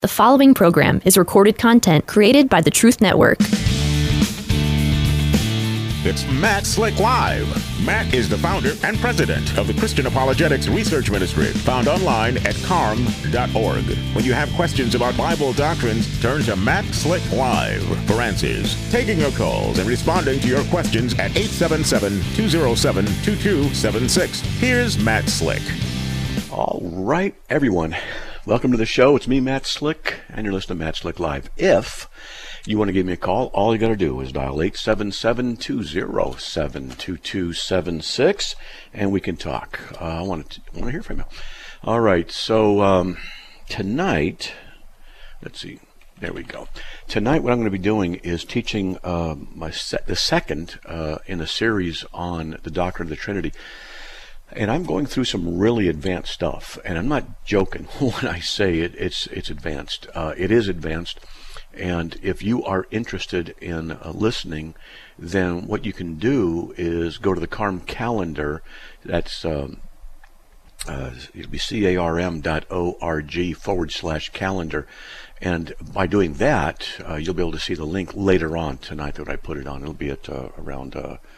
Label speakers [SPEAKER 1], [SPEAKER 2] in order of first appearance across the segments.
[SPEAKER 1] The following program is recorded content created by the Truth Network.
[SPEAKER 2] It's Matt Slick Live. Matt is the founder and president of the Christian Apologetics Research Ministry, found online at carm.org. When you have questions about Bible doctrines, turn to Matt Slick Live for answers. Taking your calls and responding to your questions at 877-207-2276. Here's Matt Slick.
[SPEAKER 3] All right, everyone. Welcome to the show. It's me, Matt Slick, and you're listening to Matt Slick Live. If you want to give me a call, all you got to do is dial 877-207-2276, and we can talk. I want to hear from you. All right, so tonight, let's see. There we go. Tonight, what I'm going to be doing is teaching the second in a series on the doctrine of the Trinity. And I'm going through some really advanced stuff, and I'm not joking when I say it's advanced. It is advanced, and if you are interested in listening, then what you can do is go to the CARM calendar. That's it'll be carm.org/calendar, and by doing that, you'll be able to see the link later on tonight that I put it on. It'll be at around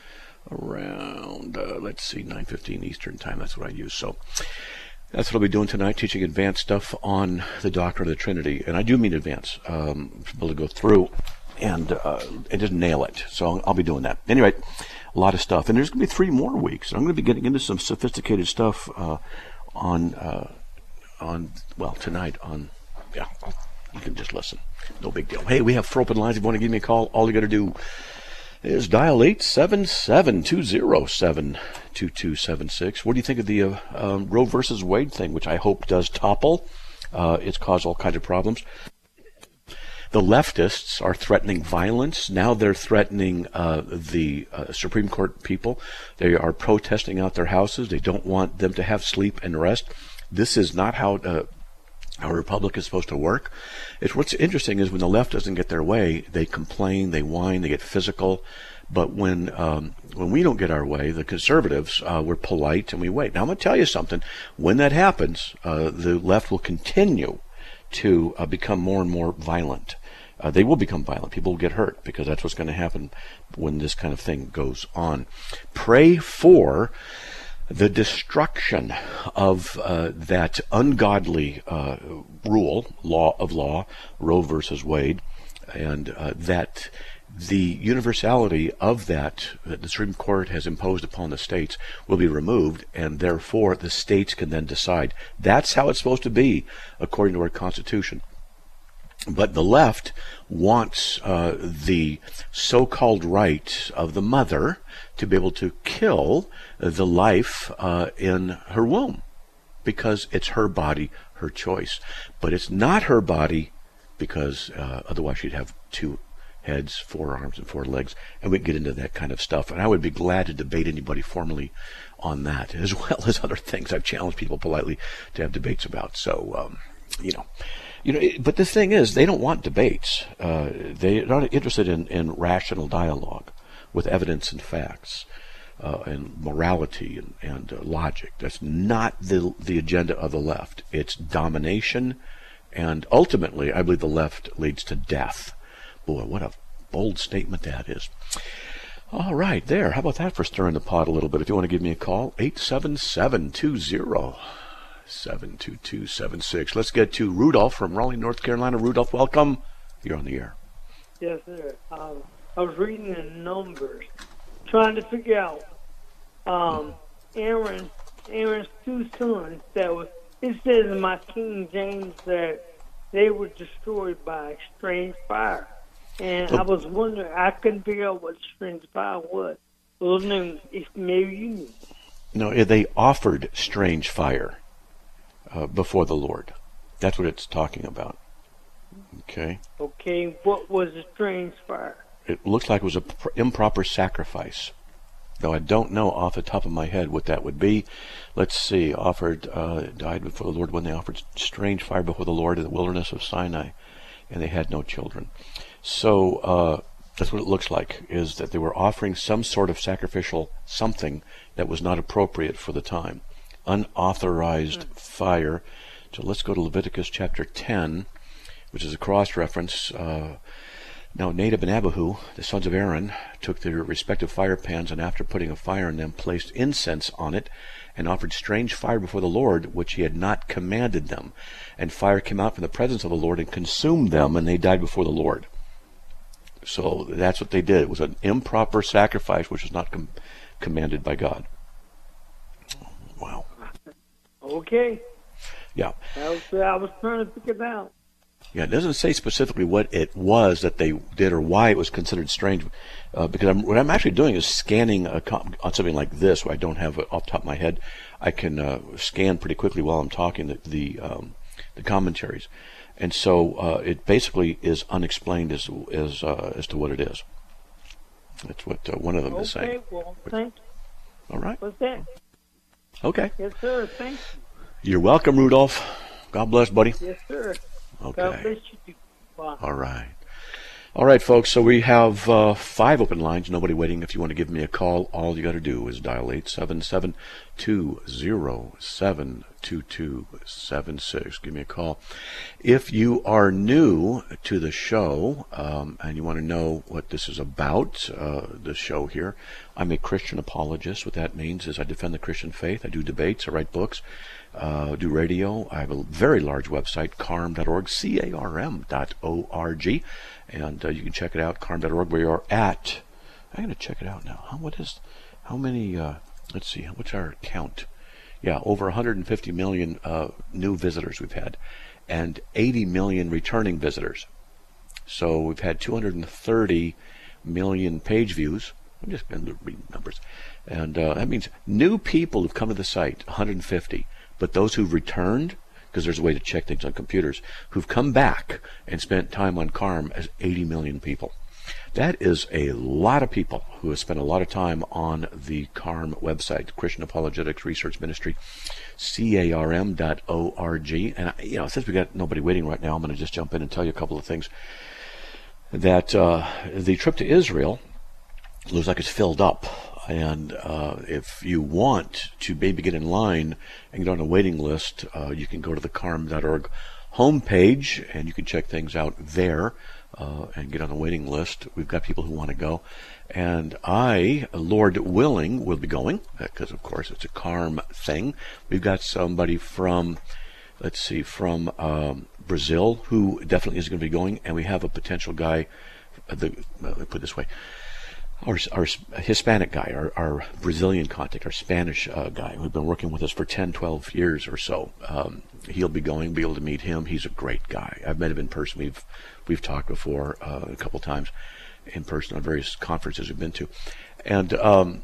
[SPEAKER 3] let's see, 9:15 Eastern time. That's what I use. So that's what I'll be doing tonight, teaching advanced stuff on the doctrine of the Trinity. And I do mean advanced, for people to go through and just nail it. So I'll be doing that. Anyway, a lot of stuff. And there's going to be 3 more weeks. I'm going to be getting into some sophisticated stuff tonight yeah, you can just listen. No big deal. Hey, we have 4 open lines. If you want to give me a call, all you got to do is dial 877-207-2276. What do you think of the Roe versus Wade thing, which I hope does topple? It's caused all kinds of problems. The leftists are threatening violence. Now they're threatening the Supreme Court people. They are protesting out their houses. They don't want them to have sleep and rest. This is not how a republic is supposed to work. What's interesting is when the left doesn't get their way, they complain, they whine, they get physical. But when we don't get our way, the conservatives, we're polite and we wait. Now I'm going to tell you something. When that happens, the left will continue to become more and more violent. They will become violent. People will get hurt because that's what's going to happen when this kind of thing goes on. Pray for the destruction of that ungodly law of law, Roe versus Wade, and that the universality of that the Supreme Court has imposed upon the states will be removed, and therefore the states can then decide. That's how it's supposed to be, according to our Constitution. But the left wants the so-called right of the mother to be able to kill the life in her womb because it's her body, her choice. But it's not her body because otherwise she'd have 2 heads, 4 arms, and 4 legs, and we'd get into that kind of stuff. And I would be glad to debate anybody formally on that, as well as other things I've challenged people politely to have debates about. So, but the thing is, they don't want debates. They're not interested in rational dialogue with evidence and facts and morality and logic. That's not the agenda of the left. It's domination, and ultimately, I believe the left leads to death. Boy, what a bold statement that is. All right, there. How about that for stirring the pot a little bit? If you want to give me a call, 877-207-2276. Let's get to Rudolph from Raleigh, North Carolina. Rudolph, welcome. You're on the air.
[SPEAKER 4] Yes, sir. I was reading the Numbers, trying to figure out Aaron's 2 sons it says in my King James that they were destroyed by strange fire. And I was wondering, I couldn't figure out what strange fire was. Well, if maybe you knew.
[SPEAKER 3] No, they offered strange fire before the Lord. That's what it's talking about. Okay.
[SPEAKER 4] Okay, what was the strange fire?
[SPEAKER 3] It looks like it was an improper sacrifice, though I don't know off the top of my head what that would be. Let's see. Died before the Lord when they offered strange fire before the Lord in the wilderness of Sinai, and they had no children. So that's what it looks like, is that they were offering some sort of sacrificial something that was not appropriate for the time. Unauthorized fire. So let's go to Leviticus chapter 10. which is a cross-reference. Now Nadab and Abihu, the sons of Aaron, took their respective fire pans, and after putting a fire in them, placed incense on it, and offered strange fire before the Lord, which he had not commanded them. And fire came out from the presence of the Lord and consumed them, and they died before the Lord. So that's what they did. It was an improper sacrifice, which was not commanded by God. Wow.
[SPEAKER 4] Okay.
[SPEAKER 3] Yeah.
[SPEAKER 4] I was trying to figure it out.
[SPEAKER 3] Yeah, it doesn't say specifically what it was that they did or why it was considered strange, because what I'm actually doing is scanning on something like this, where I don't have it off the top of my head. I can scan pretty quickly while I'm talking the commentaries, and so it basically is unexplained as to what it is. That's what one of them is saying.
[SPEAKER 4] Okay, well, thank you.
[SPEAKER 3] All right.
[SPEAKER 4] What's that?
[SPEAKER 3] Okay.
[SPEAKER 4] Yes, sir. Thank you.
[SPEAKER 3] You're welcome, Rudolph. God bless, buddy.
[SPEAKER 4] Yes, sir.
[SPEAKER 3] Okay.
[SPEAKER 4] God bless you too. Bye.
[SPEAKER 3] All right. All right, folks, so we have 5 open lines. Nobody waiting. If you want to give me a call, all you got to do is dial 877-207-2276. Give me a call. If you are new to the show and you want to know what this is about, the show here, I'm a Christian apologist. What that means is I defend the Christian faith. I do debates. I write books. Do radio. I have a very large website, carm.org, carm.org, and you can check it out, carm.org, where you're at. I'm going to check it out now. How many, let's see, what's our count? Yeah, over 150 million new visitors we've had, and 80 million returning visitors. So we've had 230 million page views. I'm just going to read numbers. And that means new people who've come to the site, 150. But those who've returned, because there's a way to check things on computers, who've come back and spent time on CARM, as 80 million people. That is a lot of people who have spent a lot of time on the CARM website, Christian Apologetics Research Ministry, carm.org. And since we got nobody waiting right now, I'm going to just jump in and tell you a couple of things. That the trip to Israel looks like it's filled up. And if you want to maybe get in line and get on a waiting list, you can go to the carm.org homepage, and you can check things out there and get on a waiting list. We've got people who want to go. And I, Lord willing, will be going, because, of course, it's a CARM thing. We've got somebody from, Brazil who definitely is going to be going, and we have a potential guy, let me put it this way, our Hispanic guy, our Brazilian contact, our Spanish guy, who's been working with us for 10, 12 years or so. He'll be going, be able to meet him. He's a great guy. I've met him in person. We've talked before a couple times in person on various conferences we've been to. And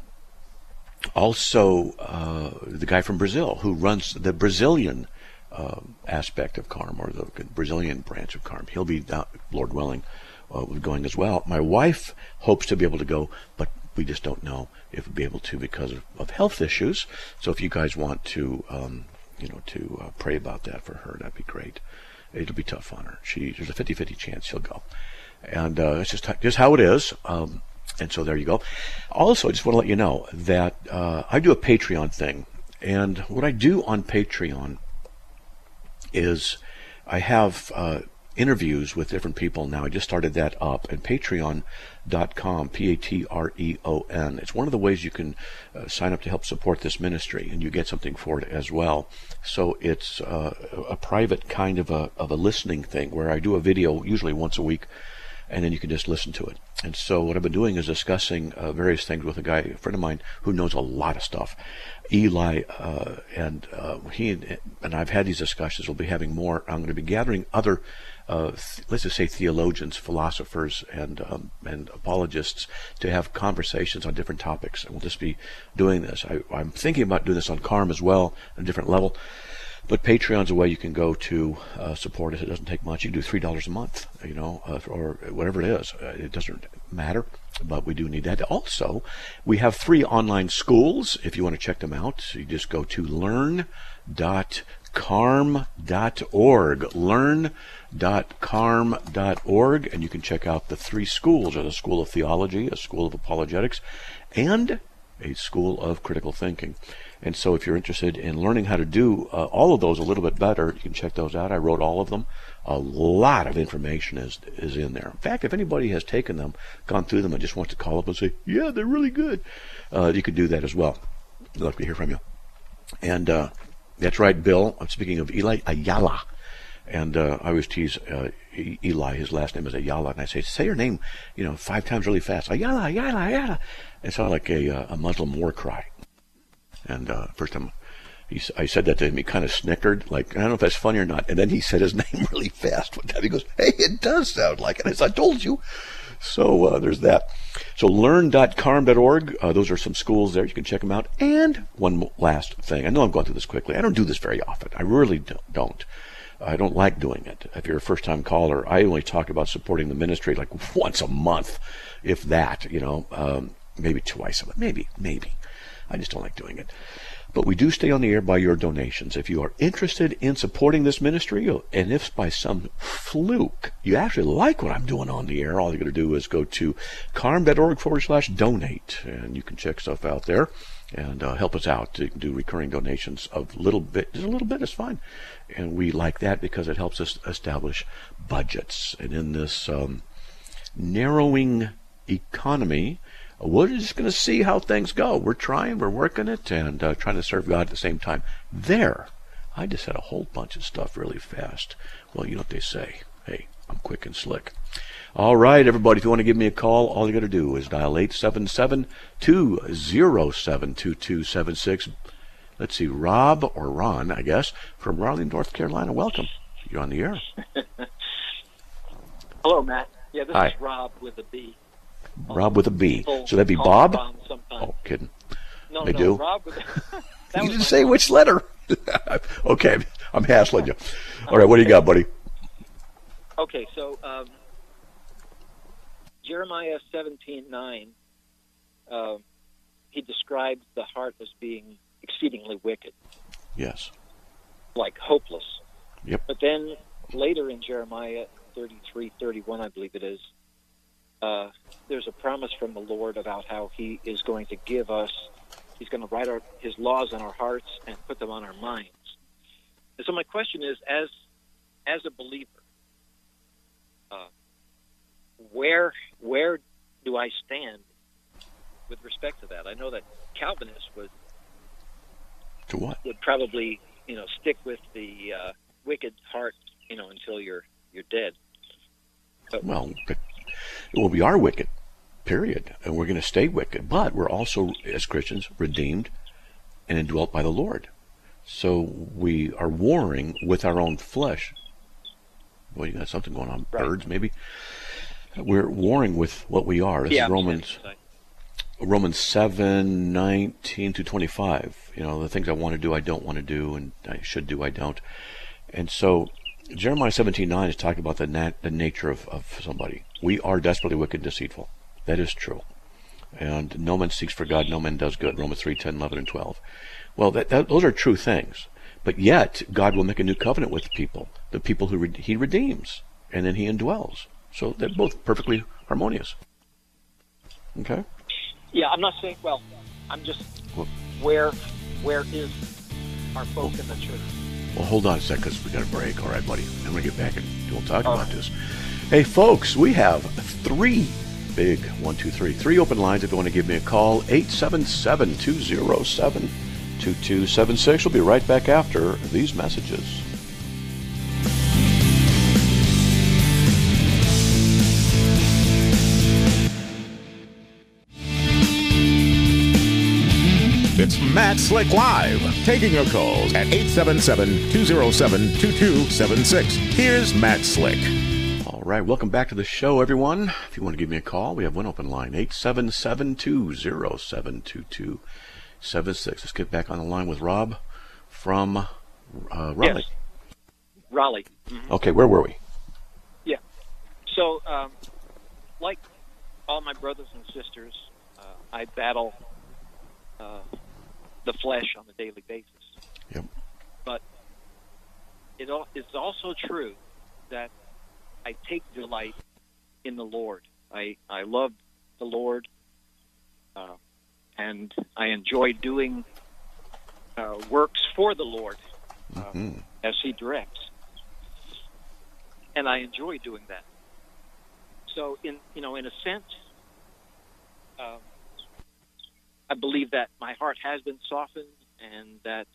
[SPEAKER 3] also the guy from Brazil who runs the Brazilian aspect of CARM, or the Brazilian branch of CARM. He'll be, Lord willing, going as well. My wife hopes to be able to go, but we just don't know if we'll be able to because of health issues. So if you guys want to, pray about that for her, that'd be great. It'll be tough on her. There's a 50-50 chance she'll go, and it's just how it is. And so there you go. Also, I just want to let you know that I do a Patreon thing, and what I do on Patreon is I have interviews with different people now. I just started that up, and patreon.com, Patreon. It's one of the ways you can sign up to help support this ministry, and you get something for it as well. So it's a private kind of a listening thing where I do a video usually once a week, and then you can just listen to it. And so what I've been doing is discussing various things with a friend of mine who knows a lot of stuff, Eli, and he and I've had these discussions. We'll be having more. I'm going to be gathering other let's just say theologians, philosophers, and apologists to have conversations on different topics. And we'll just be doing this. I'm thinking about doing this on CARM as well, at a different level. But Patreon's a way you can go to support us. It doesn't take much. You can do $3 a month, or whatever it is. It doesn't matter, but we do need that. Also, we have 3 online schools. If you want to check them out, so you just go to learn.carm.org. Learn.carm.org, and you can check out the 3 schools: a school of theology, a school of apologetics, and a school of critical thinking. And so if you're interested in learning how to do all of those a little bit better, you can check those out. I wrote all of them A lot of information is in there. In fact, if anybody has taken them, gone through them, and just wants to call up and say, yeah, they're really good, you could do that as well. I'd love to hear from you. And that's right, Bill. I'm speaking of Eli Ayala. And I always tease Eli. His last name is Ayala. And I say your name, 5 times really fast. Ayala, Ayala, Ayala. It sounded like a Muslim war cry. And first time I said that to him, he kind of snickered, like, I don't know if that's funny or not. And then he said his name really fast. He goes, hey, it does sound like it. I said, I told you. So there's that. So learn.carm.org. Those are some schools there. You can check them out. And one last thing. I know I'm going through this quickly. I don't do this very often. I really don't. I don't like doing it. If you're a first-time caller, I only talk about supporting the ministry like once a month, if that, maybe twice a month. Maybe. I just don't like doing it. But we do stay on the air by your donations. If you are interested in supporting this ministry, and if by some fluke you actually like what I'm doing on the air, all you got to do is go to carm.org/donate, and you can check stuff out there and help us out. You can do recurring donations of just a little bit is fine. And we like that because it helps us establish budgets. And in this narrowing economy, we're just going to see how things go. We're trying, we're working it, and trying to serve God at the same time. I just said a whole bunch of stuff really fast. Well, you know what they say. Hey, I'm quick and slick. All right, everybody, if you want to give me a call, all you got to do is dial 877-207-2276. Let's see, Rob or Ron, I guess, from Raleigh, North Carolina. Welcome. You're on the air.
[SPEAKER 5] Hello, Matt. Yeah, this
[SPEAKER 3] Hi.
[SPEAKER 5] is Rob with a B.
[SPEAKER 3] Rob with a B. So that'd be Bob? Oh, kidding.
[SPEAKER 5] No,
[SPEAKER 3] they do?
[SPEAKER 5] Rob with a...
[SPEAKER 3] You didn't say which letter. Okay, I'm hassling you. All right, what do you got, buddy?
[SPEAKER 5] Okay, so Jeremiah 17:9, he describes the heart as being exceedingly wicked.
[SPEAKER 3] Yes.
[SPEAKER 5] Like hopeless.
[SPEAKER 3] Yep.
[SPEAKER 5] But then later in Jeremiah 33:31, I believe it is, there's a promise from the Lord about how he is going to give us, he's going to write his laws on our hearts and put them on our minds. And so my question is, as a believer, where do I stand with respect to that? I know that Calvinists would probably stick with the wicked heart until you're dead. But,
[SPEAKER 3] well, we are wicked, period, and we're going to stay wicked. But we're also, as Christians, redeemed and indwelt by the Lord. So we are warring with our own flesh. Well, you got something going on,
[SPEAKER 5] right.
[SPEAKER 3] Birds, maybe. We're warring with what we are. This is Romans 7:19-25. The things I want to do, I don't want to do, and I should do, I don't. And so Jeremiah 17:9 is talking about the nature of somebody. We are desperately wicked and deceitful. That is true. And no man seeks for God, no man does good. Romans 3:10, 11, and 12. Well, those are true things. But yet, God will make a new covenant with the people who he redeems, and then he indwells. So they're both perfectly harmonious. Okay?
[SPEAKER 5] Yeah, I'm not saying, I'm just, where is our folk in the church?
[SPEAKER 3] Well, hold on a second, because we got a break. All right, buddy. I'm going to get back and we'll talk about this. Hey, folks, we have three open lines if you want to give me a call. 877-207-2276. We'll be right back after these messages.
[SPEAKER 2] It's Matt Slick Live, taking your calls at 877-207-2276. Here's Matt Slick.
[SPEAKER 3] All right, welcome back to the show, everyone. If you want to give me a call, we have one open line, 877-207-2276. Let's get back on the line with Rob from Raleigh.
[SPEAKER 5] Yes. Raleigh. Mm-hmm.
[SPEAKER 3] Okay, where were we?
[SPEAKER 5] Yeah. So, like all my brothers and sisters, I battle the flesh on a daily basis.
[SPEAKER 3] Yep.
[SPEAKER 5] But it's also true that I take delight in the Lord. I love the Lord, and I enjoy doing works for the Lord as He directs. and I enjoy doing that. So, in a sense, I believe that my heart has been softened, and that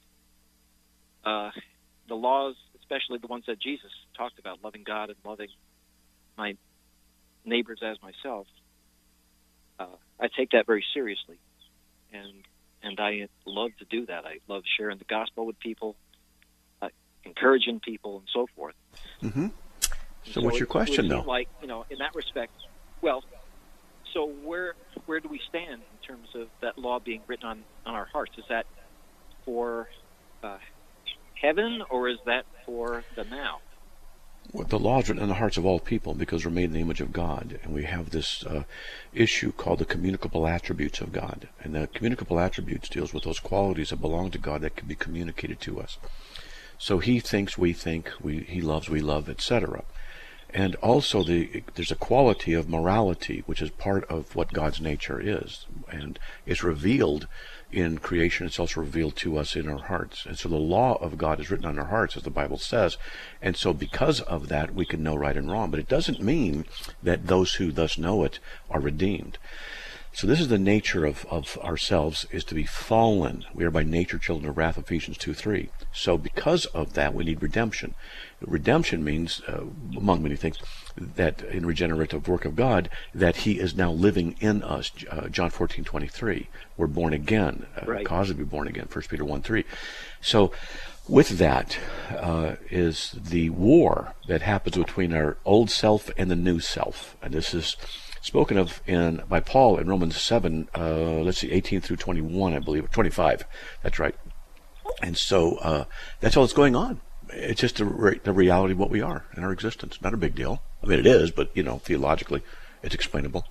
[SPEAKER 5] the laws, especially the ones that Jesus talked about, loving God and loving my neighbors as myself, I take that very seriously, and I love to do that. I love sharing the gospel with people, encouraging people, and so forth.
[SPEAKER 3] Mm-hmm. So what's your question, though?
[SPEAKER 5] Like, in that respect, well, so where do we stand in terms of that law being written on our hearts? Is that for heaven, or is that for the now?
[SPEAKER 3] Well, the law is written in the hearts of all people because we're made in the image of God, and we have this issue called the communicable attributes of God. And the communicable attributes deals with those qualities that belong to God that can be communicated to us. So He thinks, we think, He loves, we love, etc. And also there's a quality of morality, which is part of what God's nature is. And it's revealed in creation. It's also revealed to us in our hearts. And so the law of God is written on our hearts, as the Bible says. And so because of that, we can know right and wrong. But it doesn't mean that those who thus know it are redeemed. So this is the nature of ourselves, is to be fallen. We are by nature children of wrath, Ephesians 2:3. So because of that, we need redemption. Redemption means, among many things, that in regenerative work of God, that He is now living in us. John 14:23. We're born again,
[SPEAKER 5] right.
[SPEAKER 3] Cause to be born again. 1 Peter 1:3. So with that is the war that happens between our old self and the new self. And this is spoken of by Paul in Romans 7, 18 through 21, I believe, 25. That's right. And so that's all that's going on. It's just the reality of what we are in our existence. Not a big deal. I mean, it is, but, theologically, it's explainable.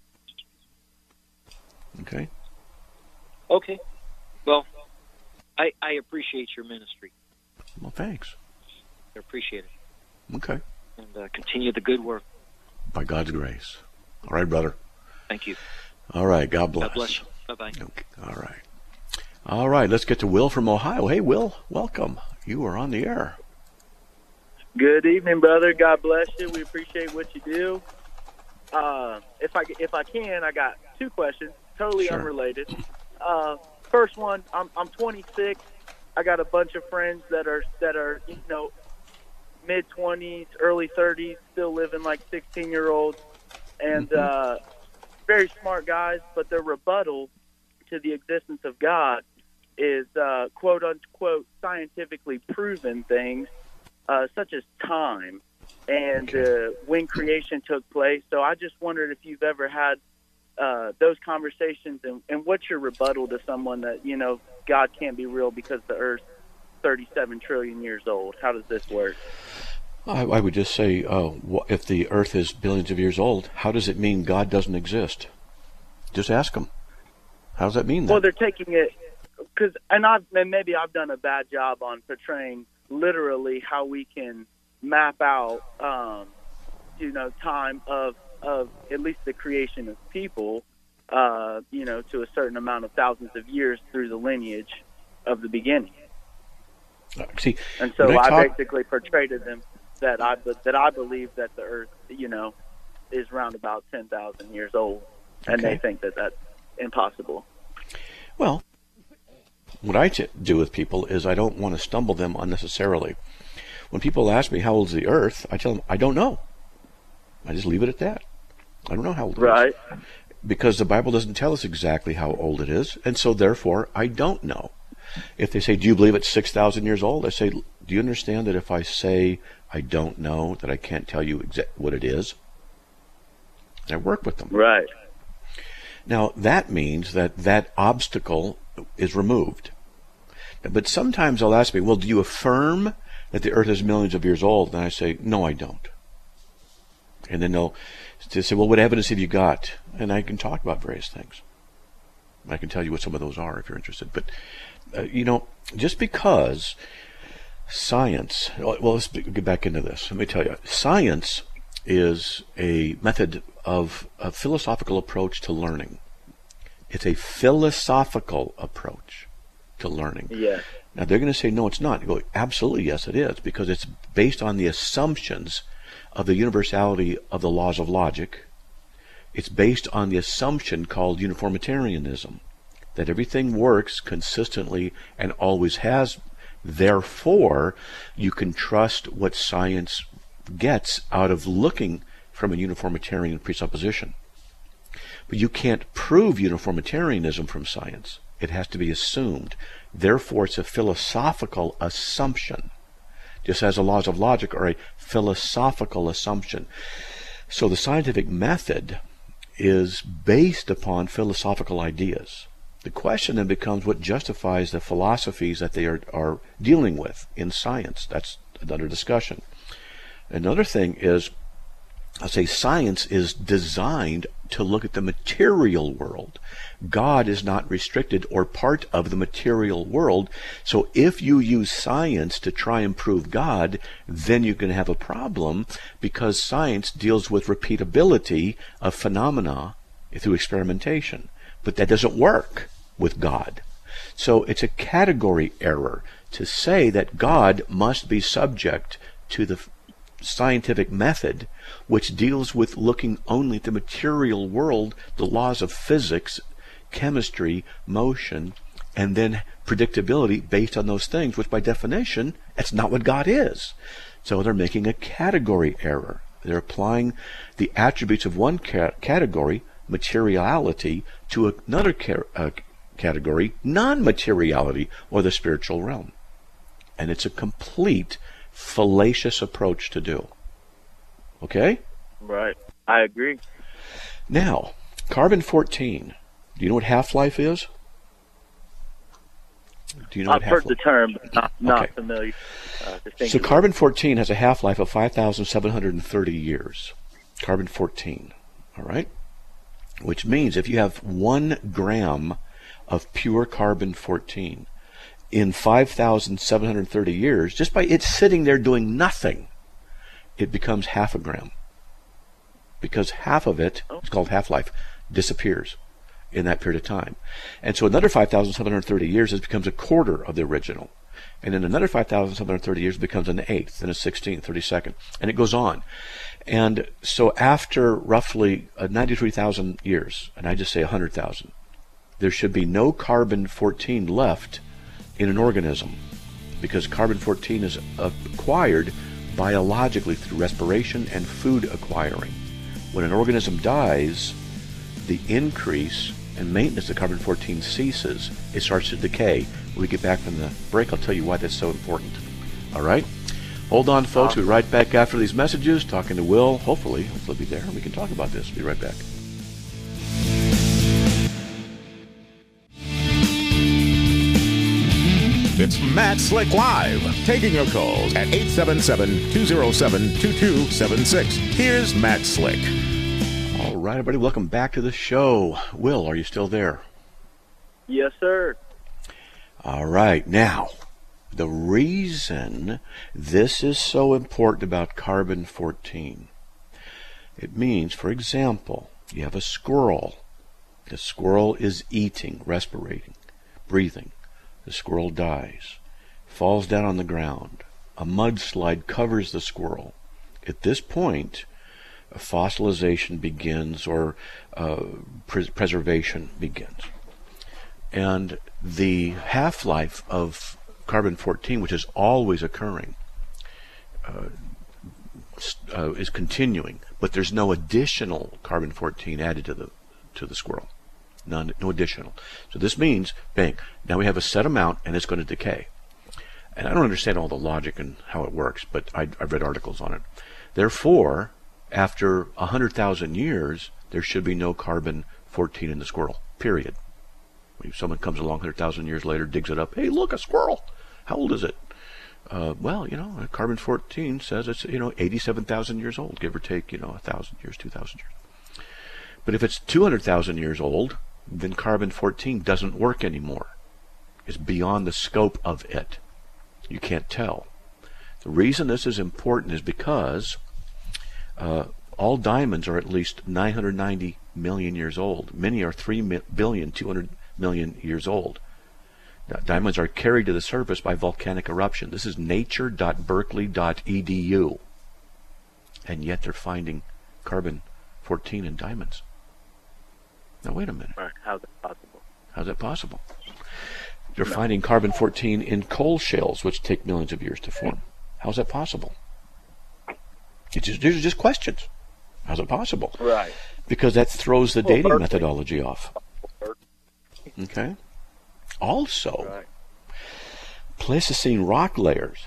[SPEAKER 3] Okay?
[SPEAKER 5] Okay. Well, I appreciate your ministry.
[SPEAKER 3] Well, thanks.
[SPEAKER 5] I appreciate it.
[SPEAKER 3] Okay.
[SPEAKER 5] And continue the good work.
[SPEAKER 3] By God's grace. All right, brother.
[SPEAKER 5] Thank you.
[SPEAKER 3] All right. God bless.
[SPEAKER 5] God bless you. Bye-bye.
[SPEAKER 3] Okay. All right. All right. Let's get to Will from Ohio. Hey, Will. Welcome. You are on the air.
[SPEAKER 6] Good evening, brother. God bless you. We appreciate what you do. If I can, I got two questions, totally
[SPEAKER 3] Sure.
[SPEAKER 6] unrelated. First one, I'm 26. I got a bunch of friends that are mid-20s, early 30s, still living like 16-year-olds, and very smart guys, but their rebuttal to the existence of God is quote-unquote scientifically proven things, such as time and when creation took place. So I just wondered if you've ever had those conversations, and what's your rebuttal to someone that, God can't be real because the Earth's 37 trillion years old. How does this work?
[SPEAKER 3] I would just say, if the Earth is billions of years old, how does it mean God doesn't exist? Just ask them. How does that mean that?
[SPEAKER 6] Well, they're taking it because, and maybe I've done a bad job on portraying literally how we can map out, time of at least the creation of people, to a certain amount of thousands of years through the lineage of the beginning.
[SPEAKER 3] See,
[SPEAKER 6] and so I basically portrayed to them that I believe that the Earth, is around about 10,000 years old, and they think that that's impossible.
[SPEAKER 3] Well, what I do with people is I don't want to stumble them unnecessarily. When people ask me how old is the Earth, I tell them I don't know. I just leave it at that. I don't know how old it is.
[SPEAKER 6] Right.
[SPEAKER 3] Because the Bible doesn't tell us exactly how old it is, and so therefore I don't know. If they say, do you believe it's 6,000 years old? I say, do you understand that if I say I don't know, that I can't tell you what it is? And I work with them.
[SPEAKER 6] Right.
[SPEAKER 3] Now, that means that obstacle is removed. But sometimes they'll ask me, well, do you affirm that the Earth is millions of years old? And I say, no, I don't. And then they'll say, well, what evidence have you got? And I can talk about various things. I can tell you what some of those are if you're interested. But, just because science, well, let's get back into this. Let me tell you, science is a method of a philosophical approach to learning. It's a philosophical approach to learning.
[SPEAKER 6] Yeah.
[SPEAKER 3] Now, they're going to say, no, it's not. You go, absolutely, yes, it is, because it's based on the assumptions of the universality of the laws of logic. It's based on the assumption called uniformitarianism, that everything works consistently and always has. Therefore, you can trust what science gets out of looking from a uniformitarian presupposition. But you can't prove uniformitarianism from science. It has to be assumed. Therefore, it's a philosophical assumption, just as the laws of logic are a philosophical assumption. So the scientific method is based upon philosophical ideas. The question then becomes what justifies the philosophies that they are dealing with in science. That's another discussion. Another thing is, I'll say science is designed to look at the material world. God is not restricted or part of the material world. So if you use science to try and prove God, then you can have a problem, because science deals with repeatability of phenomena through experimentation. But that doesn't work with God. So it's a category error to say that God must be subject to the scientific method, which deals with looking only at the material world, the laws of physics, chemistry, motion, and then predictability based on those things, which by definition, that's not what God is. So they're making a category error. They're applying the attributes of one category, materiality, to another category, non-materiality, or the spiritual realm. And it's a complete fallacious approach to do. Okay?
[SPEAKER 6] Right. I agree.
[SPEAKER 3] Now, carbon-14. Do you know what half-life is? Do you know what
[SPEAKER 6] I've heard
[SPEAKER 3] half-life?
[SPEAKER 6] the term, but not
[SPEAKER 3] Okay.
[SPEAKER 6] familiar.
[SPEAKER 3] So carbon-14 has a half-life of 5,730 years. Carbon-14. All right? Which means if you have 1 gram of pure carbon-14 in 5,730 years, just by it sitting there doing nothing, it becomes half a gram. Because half of it, it's called half-life, disappears in that period of time. And so another 5,730 years, it becomes a quarter of the original. And in another 5,730 years, it becomes an eighth, and a 16th, 32nd, and it goes on. And so after roughly 93,000 years, and I just say 100,000, there should be no carbon-14 left in an organism, because carbon-14 is acquired biologically through respiration and food acquiring. When an organism dies, the increase and maintenance of carbon-14 ceases. It starts to decay. When we get back from the break, I'll tell you why that's so important. All right? Hold on, folks. We'll be right back after these messages, talking to Will. Hopefully he'll be there, and we can talk about this. Be right back.
[SPEAKER 2] It's Matt Slick Live, taking your calls at 877-207-2276. Here's Matt Slick.
[SPEAKER 3] All right, everybody, welcome back to the show. Will, are you still there?
[SPEAKER 6] Yes, sir.
[SPEAKER 3] All right, now, the reason this is so important about carbon-14, it means, for example, you have a squirrel. The squirrel is eating, respirating, breathing. The squirrel dies, falls down on the ground. A mudslide covers the squirrel. At this point, a fossilization begins, or preservation begins. And the half-life of carbon-14, which is always occurring, is continuing, but there's no additional carbon-14 added to the squirrel. No additional. So this means, bang, now we have a set amount and it's going to decay. And I don't understand all the logic and how it works, but I've read articles on it. Therefore, after 100,000 years, there should be no carbon-14 in the squirrel, period. If someone comes along 100,000 years later, digs it up, hey, look, a squirrel. How old is it? Well, carbon-14 says it's, 87,000 years old, give or take, 1,000 years, 2,000 years. But if it's 200,000 years old, then carbon-14 doesn't work anymore. It's beyond the scope of it. You can't tell. The reason this is important is because all diamonds are at least 990 million years old. Many are 3,200,000,000 years old. Now, diamonds are carried to the surface by volcanic eruption. This is nature.berkeley.edu. and yet they're finding carbon-14 in diamonds. Now, wait a minute.
[SPEAKER 6] Right. How's that possible?
[SPEAKER 3] How's that possible? They're finding carbon-14 in coal shales, which take millions of years to form. How's that possible? These are just questions. How's it possible?
[SPEAKER 6] Right.
[SPEAKER 3] Because that throws the dating methodology off. Okay? Also, Pleistocene rock layers,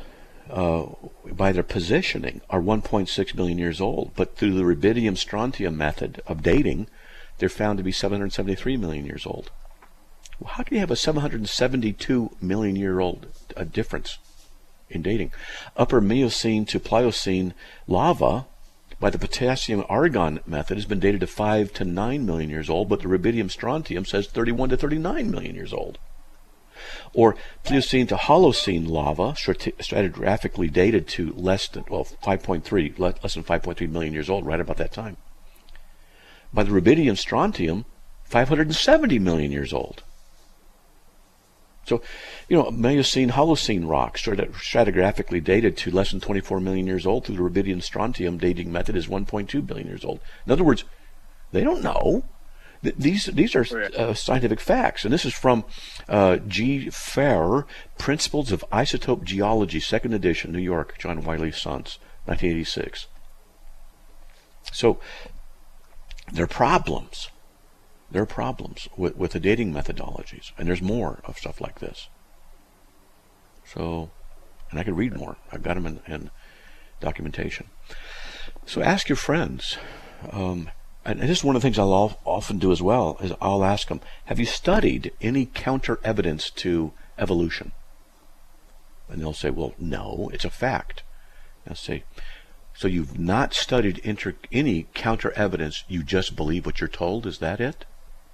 [SPEAKER 3] by their positioning, are 1.6 million years old. But through the rubidium-strontium method of dating, they're found to be 773 million years old. Well, how can you have a 772 million year old difference in dating? Upper Miocene to Pliocene lava by the potassium-argon method has been dated to 5 to 9 million years old, but the rubidium-strontium says 31 to 39 million years old. Or Pliocene to Holocene lava, stratigraphically dated to less than 5.3 million years old, right about that time. By the rubidium-strontium, 570 million years old. So, Miocene, Holocene rocks, stratigraphically dated to less than 24 million years old through the rubidium-strontium dating method is 1.2 billion years old. In other words, they don't know. These are scientific facts, and this is from G. Farrer, Principles of Isotope Geology, 2nd edition, New York, John Wiley Sons, 1986. So, there are problems. There are problems with the dating methodologies, and there's more of stuff like this. So, and I could read more. I've got them in documentation. So ask your friends, and this is one of the things I'll often do as well, is I'll ask them, have you studied any counter evidence to evolution? And they'll say, well, no, it's a fact. And I'll say, so you've not studied any counter evidence, you just believe what you're told, is that it?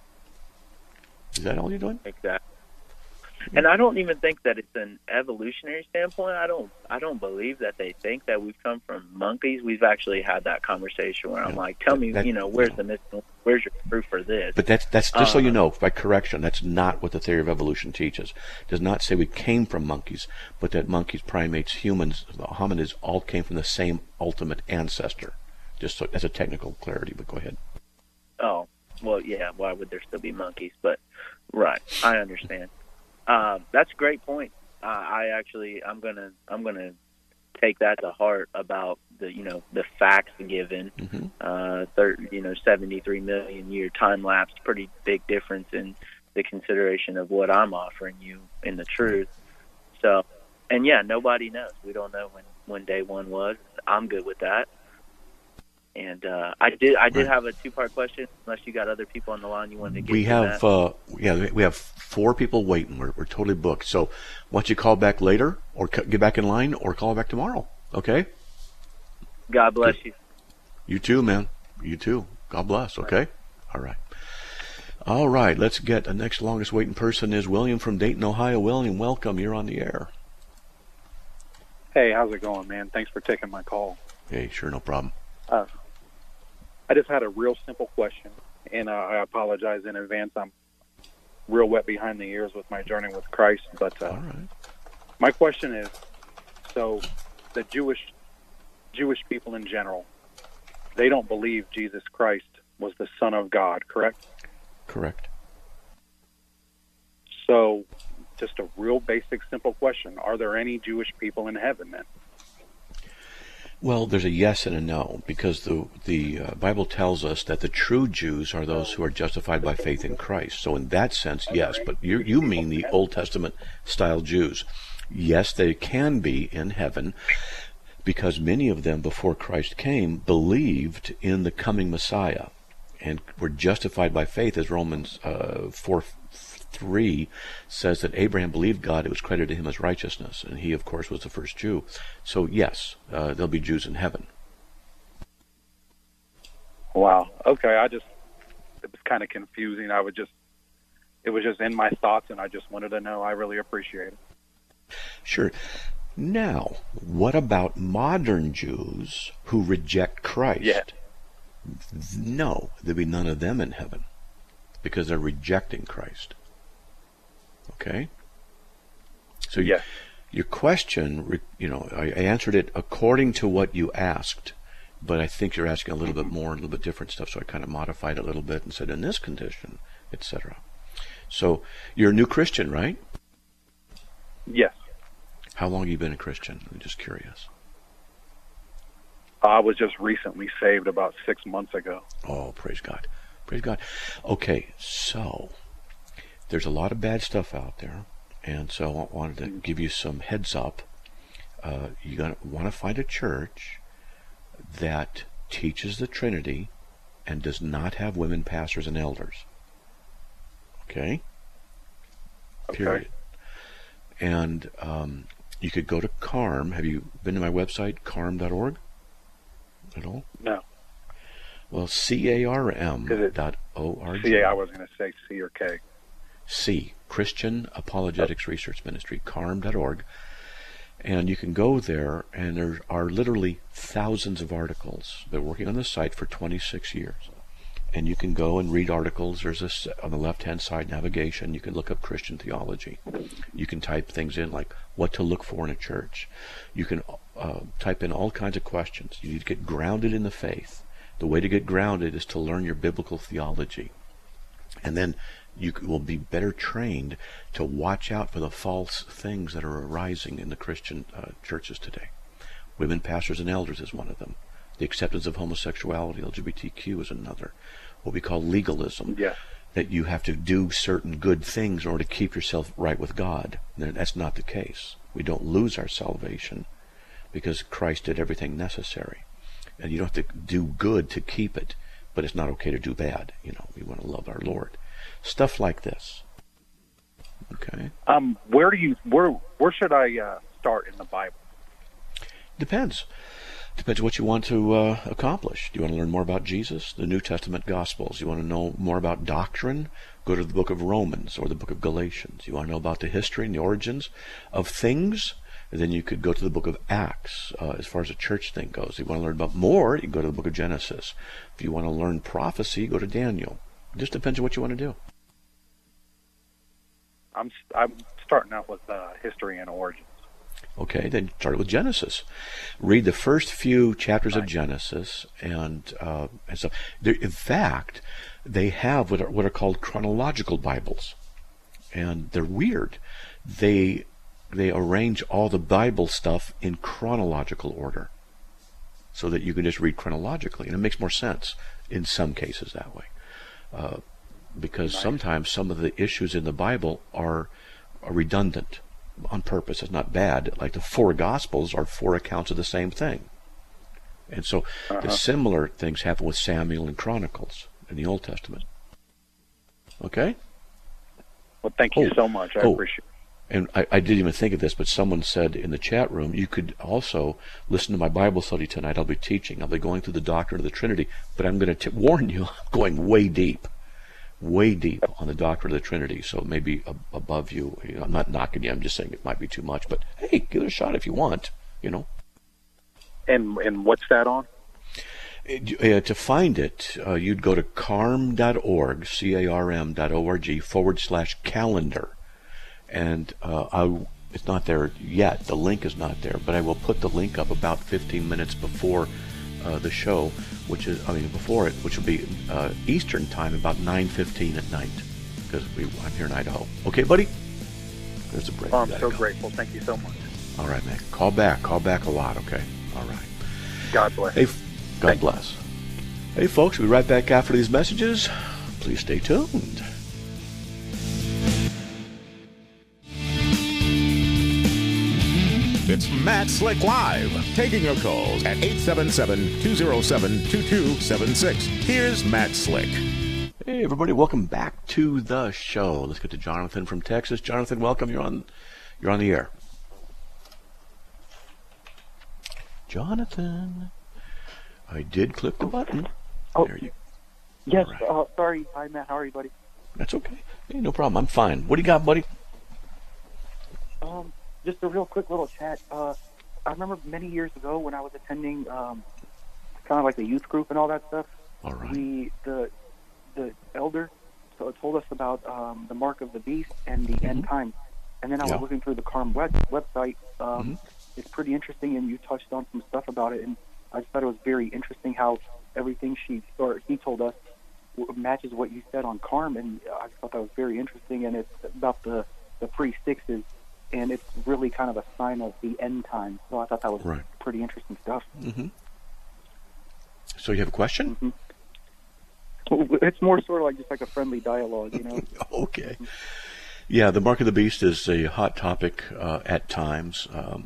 [SPEAKER 3] Is that all you're doing?
[SPEAKER 6] Exactly. And I don't even think that it's an evolutionary standpoint. I don't believe that they think that we've come from monkeys. We've actually had that conversation where I'm like, tell me, where's where's your proof for this?
[SPEAKER 3] But that's just so you know, by correction, that's not what the theory of evolution teaches. It does not say we came from monkeys, but that monkeys, primates, humans, the hominids all came from the same ultimate ancestor. Just so, as a technical clarity, but go ahead.
[SPEAKER 6] Oh, well, yeah. Why would there still be monkeys? But right, I understand. That's a great point. I'm gonna take that to heart about the facts given. 73 million year time lapse, pretty big difference in the consideration of what I'm offering you in the truth. So, and yeah, nobody knows. We don't know when day one was. I'm good with that. And I did have a two-part question. Unless you got other people on the line you wanted to get. We
[SPEAKER 3] have 4 people waiting. We're totally booked. So why don't you call back later, or get back in line, or call back tomorrow? Okay.
[SPEAKER 6] God bless you.
[SPEAKER 3] You too, man. You too. God bless. Okay. All right. Let's get the next longest waiting person is William from Dayton, Ohio. William, welcome. You're on the air.
[SPEAKER 7] Hey, how's it going, man? Thanks for taking my call.
[SPEAKER 3] Hey, sure, no problem.
[SPEAKER 7] I just had a real simple question, and I apologize in advance. I'm real wet behind the ears with my journey with Christ. But
[SPEAKER 3] all right.
[SPEAKER 7] My question is, so the Jewish people in general, they don't believe Jesus Christ was the Son of God, correct?
[SPEAKER 3] Correct.
[SPEAKER 7] So just a real basic, simple question. Are there any Jewish people in heaven then?
[SPEAKER 3] Well, there's a yes and a no, because the Bible tells us that the true Jews are those who are justified by faith in Christ. So in that sense, yes, but you mean the Old Testament style Jews. Yes, they can be in heaven, because many of them before Christ came believed in the coming Messiah and were justified by faith, as Romans 4:3 says that Abraham believed God, it was credited to him as righteousness, and he, of course, was the first Jew. So yes, there'll be Jews in heaven.
[SPEAKER 7] Wow. Okay, it was kind of confusing. It was just in my thoughts, and I just wanted to know. I really appreciate it.
[SPEAKER 3] Sure. Now, what about modern Jews who reject Christ?
[SPEAKER 7] Yeah.
[SPEAKER 3] No, there'll be none of them in heaven, because they're rejecting Christ. Okay? So your question, I answered it according to what you asked. but I think you're asking a little bit more, a little bit different stuff, so I kind of modified it a little bit and said, in this condition, etc. So you're a new Christian, right?
[SPEAKER 7] Yes.
[SPEAKER 3] How long have you been a Christian? I'm just curious.
[SPEAKER 7] I was just recently saved about 6 months ago.
[SPEAKER 3] Oh, praise God. Praise God. Okay, so there's a lot of bad stuff out there, and so I wanted to give you some heads up. You're going to want to find a church that teaches the Trinity and does not have women pastors and elders. Okay? Period. And you could go to CARM. Have you been to my website, carm.org? At all?
[SPEAKER 7] No.
[SPEAKER 3] Well, CARM.org.
[SPEAKER 7] CA, I was going to say C or K.
[SPEAKER 3] C, Christian Apologetics Research Ministry, carm.org. And you can go there, and there are literally thousands of articles. They're working on the site for 26 years. And you can go and read articles. There's this on the left-hand side navigation. You can look up Christian theology. You can type things in like what to look for in a church. You can type in all kinds of questions. You need to get grounded in the faith. The way to get grounded is to learn your biblical theology. And then you will be better trained to watch out for the false things that are arising in the Christian churches today. Women pastors and elders is one of them. The acceptance of homosexuality, LGBTQ, is another. What we call legalism.
[SPEAKER 7] Yeah.
[SPEAKER 3] That you have to do certain good things in order to keep yourself right with God. That's not the case. We don't lose our salvation because Christ did everything necessary. And you don't have to do good to keep it, but it's not okay to do bad. You know, we want to love our Lord. Stuff like this. Okay.
[SPEAKER 7] Where should I start in the Bible?
[SPEAKER 3] Depends. Depends what you want to accomplish. Do you want to learn more about Jesus? The New Testament Gospels. You want to know more about doctrine? Go to the book of Romans or the book of Galatians. You want to know about the history and the origins of things? And then you could go to the book of Acts as far as a church thing goes. If you want to learn about more, you can go to the book of Genesis. If you want to learn prophecy, go to Daniel. It just depends on what you want to do.
[SPEAKER 7] I'm starting out with history and origins.
[SPEAKER 3] Okay, then start with Genesis. Read the first few chapters of Genesis, and so in fact, they have what are called chronological Bibles, and they're weird. They arrange all the Bible stuff in chronological order, so that you can just read chronologically, and it makes more sense in some cases that way, because sometimes some of the issues in the Bible are redundant. On purpose. It's not bad. Like the four Gospels are four accounts of the same thing. And so the similar things happen with Samuel and Chronicles in the Old Testament. Okay?
[SPEAKER 7] Well, thank you so much. I appreciate it.
[SPEAKER 3] And I didn't even think of this, but someone said in the chat room, you could also listen to my Bible study tonight. I'll be teaching. I'll be going through the doctrine of the Trinity, but I'm going to warn you, I'm going way deep on the doctrine of the Trinity, so it may be above you. I'm not knocking you, I'm just saying it might be too much, but hey, give it a shot if you want, you know.
[SPEAKER 7] And what's that on?
[SPEAKER 3] To find it, you'd go to carm.org, carm.org/calendar, and it's not there yet, the link is not there, but I will put the link up about 15 minutes before the show, which will be Eastern time, about 9:15 at night, because I'm here in Idaho. Okay, buddy? There's a break.
[SPEAKER 7] I'm so grateful. Thank you so much.
[SPEAKER 3] All right, man. Call back a lot, okay? All right.
[SPEAKER 7] God bless.
[SPEAKER 3] Hey, God bless. Hey, folks, we'll be right back after these messages. Please stay tuned.
[SPEAKER 2] It's Matt Slick Live, taking your calls at 877-207-2276. Here's Matt Slick.
[SPEAKER 3] Hey, everybody, welcome back to the show. Let's get to Jonathan from Texas. Jonathan, welcome. You're on the air. Jonathan, I did click the button.
[SPEAKER 8] Oh,
[SPEAKER 3] there you go.
[SPEAKER 8] Yes.
[SPEAKER 3] Right.
[SPEAKER 8] Sorry. Hi, Matt. How are you, buddy?
[SPEAKER 3] That's okay. Hey, no problem. I'm fine. What do you got, buddy?
[SPEAKER 8] Just a real quick little chat. I remember many years ago when I was attending kind of like the youth group and all that stuff.
[SPEAKER 3] All right.
[SPEAKER 8] The elder told us about the mark of the beast and the end time. And then I was looking through the CARM website. It's pretty interesting, and you touched on some stuff about it. And I just thought it was very interesting how everything he told us matches what you said on Carm, and I thought that was very interesting. And it's about the pre-sixes, and it's really kind of a sign of the end time. So I thought that was pretty interesting stuff.
[SPEAKER 3] Mm-hmm. So you have a question?
[SPEAKER 8] Mm-hmm. It's more sort of like just like a friendly dialogue, you know.
[SPEAKER 3] Okay. Yeah, the mark of the beast is a hot topic at times.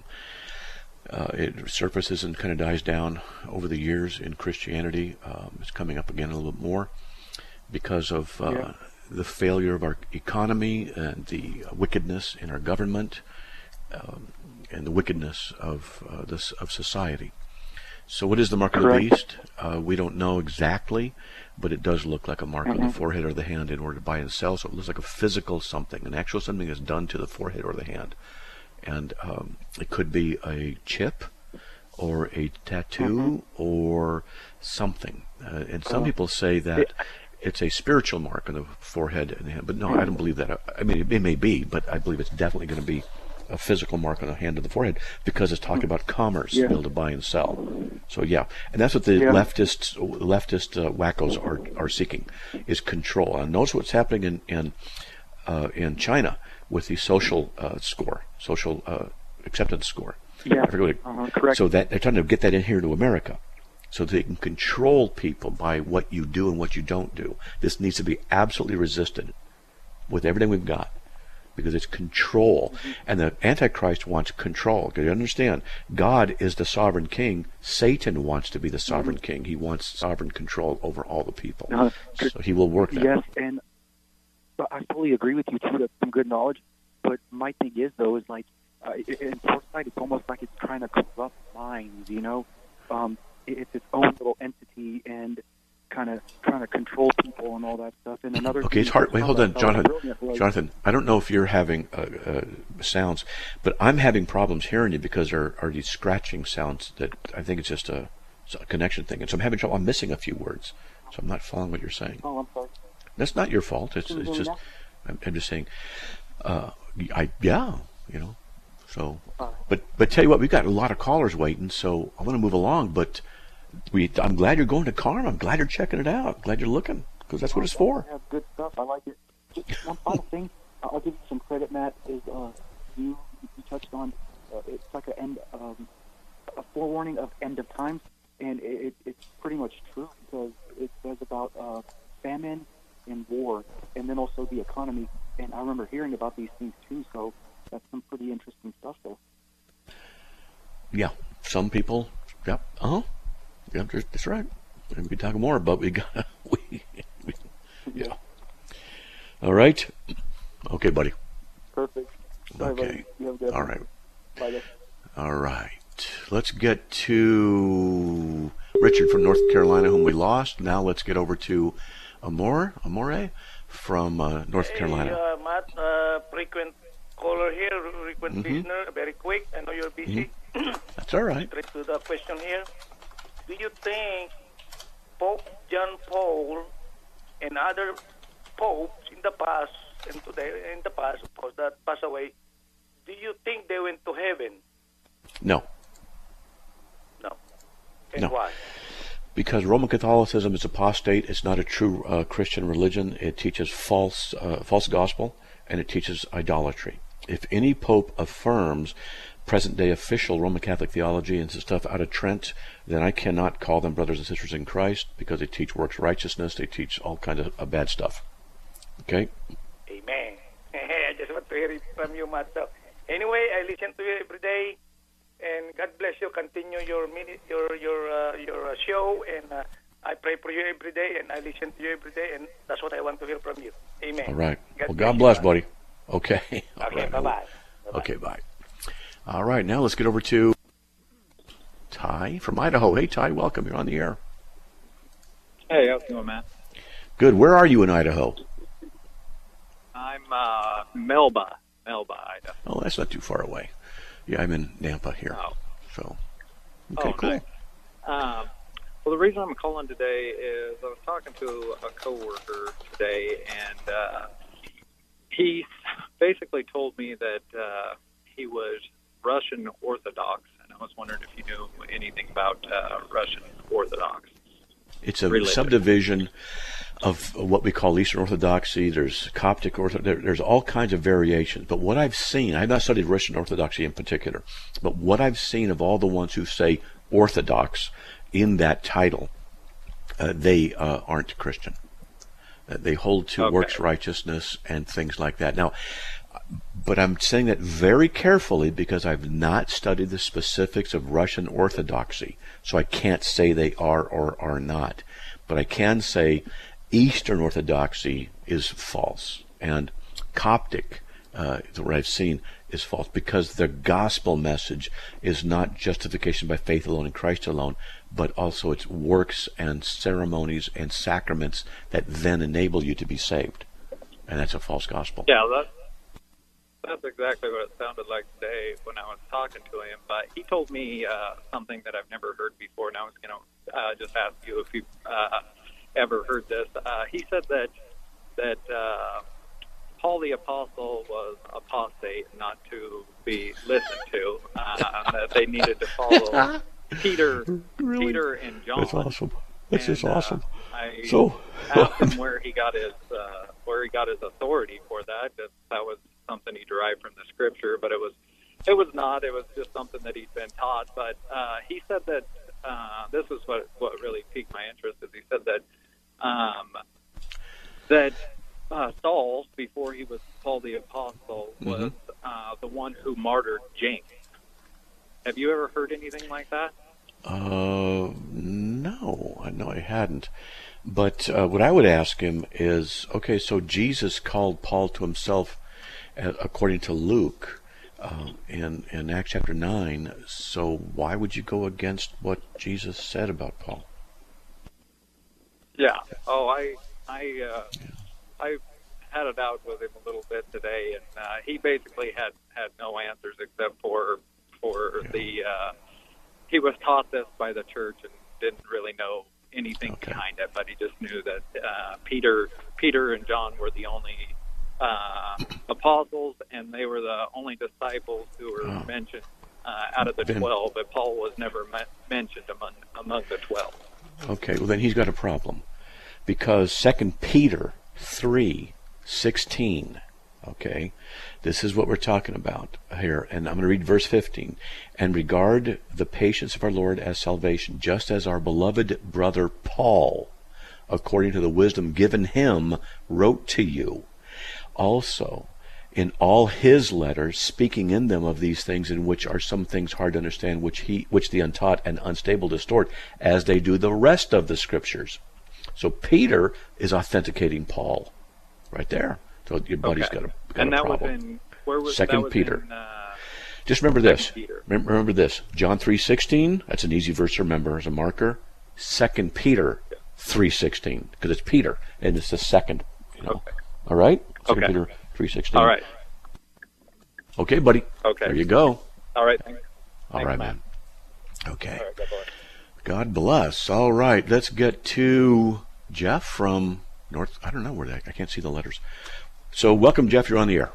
[SPEAKER 3] It surfaces and kind of dies down over the years in Christianity. It's coming up again a little bit more because of the failure of our economy and the wickedness in our government and the wickedness of society. So what is the mark of the beast? We don't know exactly, but it does look like a mark on the forehead or the hand in order to buy and sell. So it looks like a physical something, an actual something that's done to the forehead or the hand. And it could be a chip or a tattoo or something. And some people say that it's a spiritual mark on the forehead and the hand. But no, I don't believe that. I mean, it may be, but I believe it's definitely going to be a physical mark on the hand of the forehead because it's talking about commerce, be able to buy and sell. So yeah, and that's what the leftist wackos are seeking, is control. And notice what's happening in China with the social acceptance score.
[SPEAKER 8] Yeah,
[SPEAKER 3] I forget correct. So that they're trying to get that in here to America, so they can control people by what you do and what you don't do. This needs to be absolutely resisted with everything we've got, because it's control. And the Antichrist wants control. Do you understand? God is the sovereign king. Satan wants to be the sovereign king. He wants sovereign control over all the people. So he will work that.
[SPEAKER 8] Yes, and I fully agree with you, too. That's some good knowledge. But my thing is, though, is like, in foresight, it's almost like it's trying to corrupt minds, you know? It's its own little entity and kind of trying to control people and all that stuff. And another
[SPEAKER 3] it's hard. Wait, hold on, Jonathan. I don't know if you're having sounds, but I'm having problems hearing you because there are these scratching sounds that I think it's just a connection thing. And so I'm having trouble. I'm missing a few words, so I'm not following what you're saying.
[SPEAKER 8] Oh, I'm sorry.
[SPEAKER 3] That's not your fault. It's just I'm just saying. You know. So, but tell you what, we've got a lot of callers waiting, so I want to move along, but. I'm glad you're going to Carm. I'm glad you're checking it out. Glad you're looking, because that's what it's for.
[SPEAKER 8] Yeah, good stuff. I like it. Just one final thing, I'll give you some credit, Matt. Is you touched on it's like a forewarning of end of times, and it's pretty much true because it says about famine and war, and then also the economy. And I remember hearing about these things too. So that's some pretty interesting stuff there.
[SPEAKER 3] Yeah, some people. Yep. Yeah, that's right. And we can talk more, but yeah. All right. Okay, buddy.
[SPEAKER 8] Perfect.
[SPEAKER 3] Bye, okay.
[SPEAKER 8] Buddy.
[SPEAKER 3] All right.
[SPEAKER 8] Bye.
[SPEAKER 3] All right. Let's get to Richard from North Carolina, whom we lost. Now let's get over to Amore from North Carolina.
[SPEAKER 9] Hey, Matt, frequent caller here, frequent listener, very quick. I know you're busy.
[SPEAKER 3] That's all right.
[SPEAKER 9] Straight to the question here. Do you think Pope John Paul and other popes in the past and today in the past, of course, that passed away, do you think they went to heaven?
[SPEAKER 3] No.
[SPEAKER 9] And why?
[SPEAKER 3] Because Roman Catholicism is apostate. It's not a true Christian religion. It teaches false gospel, and it teaches idolatry. If any pope affirms present-day official Roman Catholic theology and stuff out of Trent, then I cannot call them brothers and sisters in Christ, because they teach works righteousness. They teach all kinds of bad stuff. Okay?
[SPEAKER 9] Amen. I just want to hear it from you, Matt. So, anyway, I listen to you every day, and God bless you. Continue your show, and I pray for you every day, and I listen to you every day, and that's what I want to hear from you. Amen.
[SPEAKER 3] All right. God bless, buddy. Okay.
[SPEAKER 9] Okay,
[SPEAKER 3] right.
[SPEAKER 9] bye-bye.
[SPEAKER 3] Okay, bye. All right, now let's get over to Ty from Idaho. Hey, Ty, welcome. You're on the air.
[SPEAKER 10] Hey, how's it going, Matt?
[SPEAKER 3] Good. Where are you in Idaho?
[SPEAKER 10] I'm Melba, Idaho.
[SPEAKER 3] Oh, that's not too far away. Yeah, I'm in Nampa here.
[SPEAKER 10] Oh.
[SPEAKER 3] So, okay, cool.
[SPEAKER 10] Nice. Well, the reason I'm calling today is I was talking to a coworker today, and he basically told me that he was Russian Orthodox, and I was wondering if you knew anything about Russian Orthodox.
[SPEAKER 3] It's a
[SPEAKER 10] religion.
[SPEAKER 3] subdivision of what we call Eastern Orthodoxy. There's Coptic Orthodoxy. There's all kinds of variations. But what I've seen, I've not studied Russian Orthodoxy in particular, but what I've seen of all the ones who say Orthodox in that title, they aren't Christian. They hold to works righteousness and things like that. Now, but I'm saying that very carefully because I've not studied the specifics of Russian Orthodoxy, so I can't say they are or are not. But I can say Eastern Orthodoxy is false, and Coptic, what I've seen, is false, because the gospel message is not justification by faith alone in Christ alone, but also it's works and ceremonies and sacraments that then enable you to be saved. And that's a false gospel.
[SPEAKER 10] Yeah, that's exactly what it sounded like today when I was talking to him. But he told me something that I've never heard before, and I was going to just ask you if you ever heard this. He said that Paul the Apostle was apostate, not to be listened to, that they needed to follow Peter and John.
[SPEAKER 3] That's awesome. That's just awesome.
[SPEAKER 10] I
[SPEAKER 3] So
[SPEAKER 10] asked him where he got his authority for that. That was something he derived from the scripture, but it was not. It was just something that he'd been taught. But he said that this is what really piqued my interest. Is he said that Saul, before he was Paul the Apostle, was the one who martyred James. Have you ever heard anything like that?
[SPEAKER 3] No, I hadn't. But what I would ask him is, okay, so Jesus called Paul to himself, according to Luke, in Acts chapter 9. So why would you go against what Jesus said about Paul?
[SPEAKER 10] Yeah. Oh, I had it out with him a little bit today, and he basically had no answers except for the he was taught this by the church and didn't really know anything behind it, but he just knew that Peter and John were the only apostles, and they were the only disciples who were mentioned out of the 12, but Paul was never mentioned among the 12.
[SPEAKER 3] Okay, well then he's got a problem, because 2 Peter 3:16, okay, this is what we're talking about here, and I'm going to read verse 15. And regard the patience of our Lord as salvation, just as our beloved brother Paul, according to the wisdom given him, wrote to you. Also, in all his letters, speaking in them of these things, in which are some things hard to understand, which the untaught and unstable distort, as they do the rest of the scriptures. So Peter is authenticating Paul, right there. So your buddy's got a problem.
[SPEAKER 10] Where was
[SPEAKER 3] 2 Peter? Just remember this. Remember this. John 3:16. That's an easy verse to remember as a marker. 2 Peter 3:16, because it's Peter and it's the second. All right. 2 Peter 3:16.
[SPEAKER 10] All right.
[SPEAKER 3] Okay, buddy.
[SPEAKER 10] Okay.
[SPEAKER 3] There you go.
[SPEAKER 10] All right. Thanks.
[SPEAKER 3] All right, man. Okay.
[SPEAKER 10] All right, God bless.
[SPEAKER 3] God bless. All right. Let's get to Jeff from North. I don't know where that. I can't see the letters. So welcome, Jeff. You're on the air.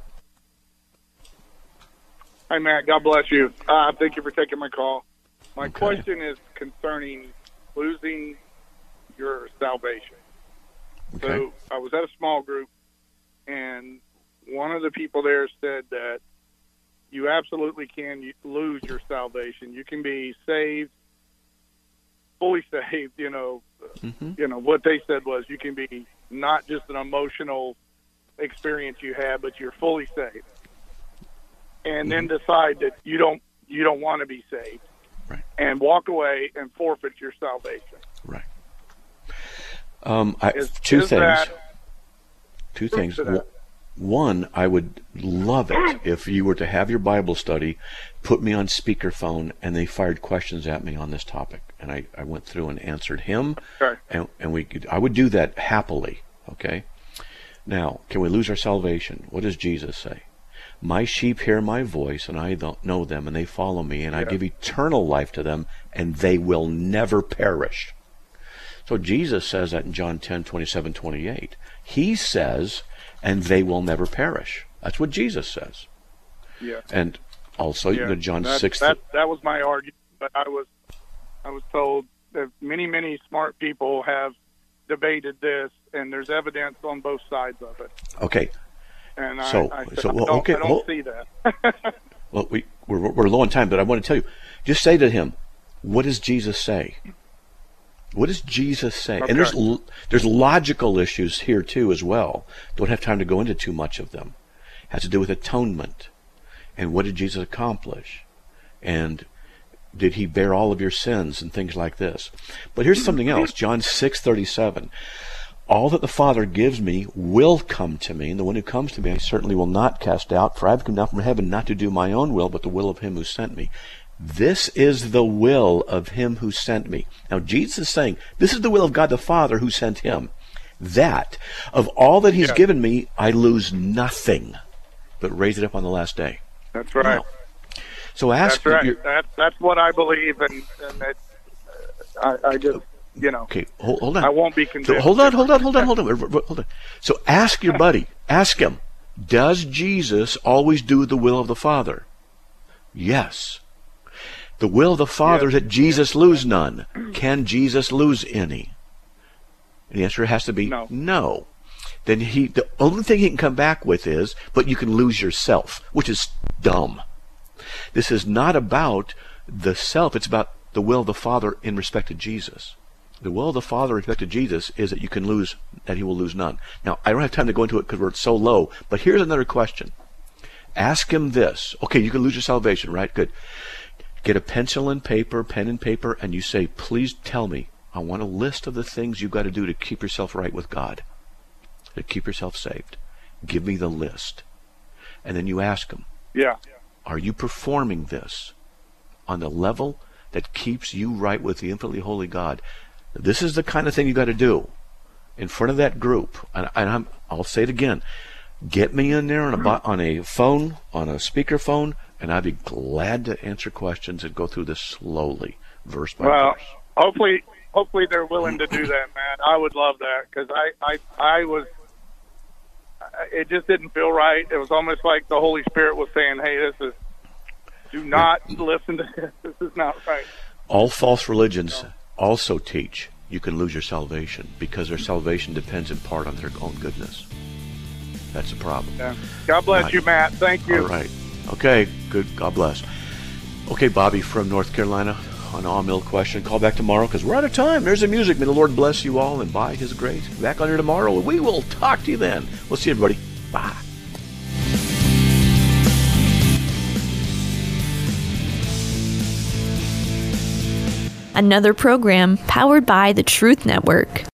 [SPEAKER 11] Hi, Matt. God bless you. Thank you for taking my call. My question is concerning losing your salvation.
[SPEAKER 3] Okay.
[SPEAKER 11] So I was at a small group, and one of the people there said that you absolutely can lose your salvation. You can be saved, fully saved. You know what they said was you can be not just an emotional experience you had, but you're fully saved. And then decide that you don't want to be saved,
[SPEAKER 3] right,
[SPEAKER 11] and walk away and forfeit your salvation.
[SPEAKER 3] Right. Two things. One, I would love it if you were to have your Bible study, put me on speakerphone, and they fired questions at me on this topic, and I went through and answered him, and I would do that happily. Okay. Now, can we lose our salvation? What does Jesus say? My sheep hear my voice, and I don't know them, and they follow me, and I give eternal life to them, and they will never perish. So Jesus says that in John 10:27-28. He says, and they will never perish. That's what Jesus says.
[SPEAKER 11] Yeah.
[SPEAKER 3] And Also, you can go to John 6.
[SPEAKER 11] That was my argument, but I was told that many smart people have debated this, and there's evidence on both sides of it.
[SPEAKER 3] Okay.
[SPEAKER 11] And I don't see that.
[SPEAKER 3] Well, we're low on time, but I want to tell you, just say to him, what does Jesus say? What does Jesus say?
[SPEAKER 11] Okay.
[SPEAKER 3] And there's logical issues here too as well. Don't have time to go into too much of them. It has to do with atonement. And what did Jesus accomplish? And did he bear all of your sins and things like this? But here's something else. John 6:37. All that the Father gives me will come to me, and the one who comes to me I certainly will not cast out, for I have come down from heaven not to do my own will, but the will of him who sent me. This is the will of him who sent me. Now Jesus is saying, this is the will of God the Father who sent him. That of all that he's given me, I lose nothing, but raise it up on the last day.
[SPEAKER 11] That's right.
[SPEAKER 3] Now, so ask.
[SPEAKER 11] That's right. That's what I believe, and that I just,
[SPEAKER 3] Okay, hold on.
[SPEAKER 11] I won't be convinced.
[SPEAKER 3] So hold on. So ask your buddy. Ask him. Does Jesus always do the will of the Father? Yes. The will of the Father is that Jesus lose none. Can Jesus lose any? And the answer has to be no. Then the only thing he can come back with is, but you can lose yourself, which is dumb. This is not about the self. It's about the will of the Father in respect to Jesus. The will of the Father in respect to Jesus is that he will lose none. Now, I don't have time to go into it because we're so low, but here's another question. Ask him this. Okay, you can lose your salvation, right? Good. Get a pencil and paper, pen and paper, and you say, please tell me, I want a list of the things you've got to do to keep yourself right with God, to keep yourself saved. Give me the list. And then you ask him, are you performing this on the level that keeps you right with the infinitely holy God? This is the kind of thing you got to do in front of that group. And I'll say it again. Get me in there on a phone, on a speakerphone, and I'd be glad to answer questions and go through this slowly, verse by verse.
[SPEAKER 11] Hopefully they're willing to do that, man. I would love that, because I was. It just didn't feel right. It was almost like the Holy Spirit was saying, "Hey, do not listen to this. This is not right."
[SPEAKER 3] All false religions also teach you can lose your salvation because their salvation depends in part on their own goodness. That's a problem.
[SPEAKER 11] Yeah. God bless you, Matt. Thank you.
[SPEAKER 3] All right. Okay, good. God bless. Okay, Bobby from North Carolina on All-Mill question. Call back tomorrow because we're out of time. There's the music. May the Lord bless you all, and by his grace, back on here tomorrow. We will talk to you then. We'll see you, everybody. Bye.
[SPEAKER 1] Another program powered by the Truth Network.